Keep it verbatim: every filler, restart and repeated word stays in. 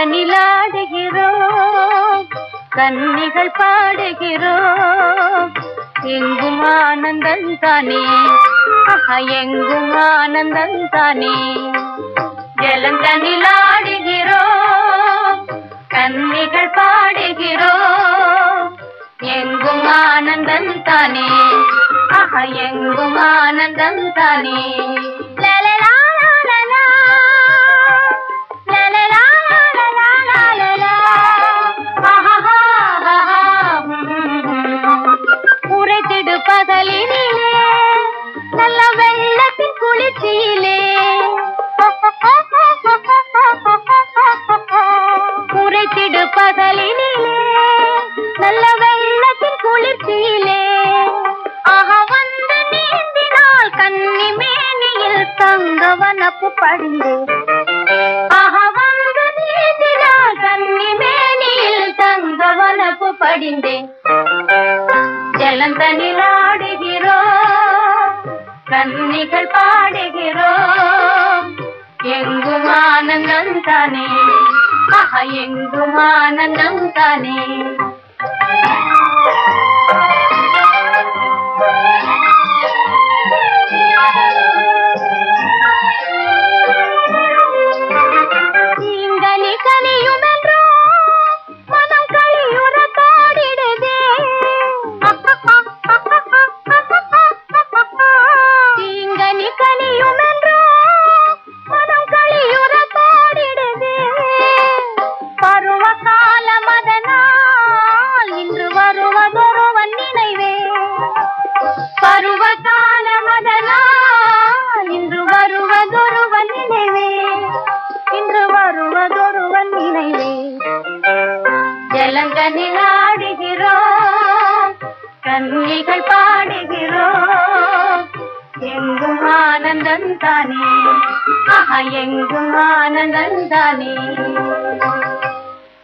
ஜலந்தனிலாடுகிறோம், கன்னிகள் பாடுகிறோம், எங்கும் ஆனந்தம் தானே, எங்கும் ஆனந்தம் தானே. ஜலந்தனிலாடுகிறோம், கன்னிகள் பாடுகிறோம், எங்கும் ஆனந்தம் தானே, எங்கும் ஆனந்தம் தானே. உரைத்திடு பகலினிலே நல்ல வெள்ளத்தின் குளிர்ச்சியிலே, உரைத்திடு பகலினிலே நல்ல வெள்ளத்தின் குளிர்ச்சியிலே, ஆக வந்து நீந்தினால் கன்னி மேனியில் தங்கவனப்பு படிந்தே, ஆக வந்து நீந்தினால் கன்னி மேனியில் தங்கவனப்பு படிந்தே. ஜலந்தனிலாடுகிறோம், கன்னிகள் பாடுகிறோம், எங்கும் ஆனந்தம் தானே, எங்கும் ஆனந்தம் தானே. தீங்கனி கனியுமென்றோ மனம் களியுற பாடிடுதே, தீங்கனி கனியுமென்றோ மனம் களியுற பாடிடுதே. பருவ காலம் அதனால் இன்று வருவதொருவன் நினைவே, பருவ காலம் அதனால் இன்று வருவதொருவன் நினைவே, இன்று வருவதொருவன் நினைவே. ஜலந்தனிலாடுகிறோம், கன்னிகள் பாடுகிறோம், எங்கும் ஆனந்தம் தானே, எங்கும் ஆனந்தம் தானே.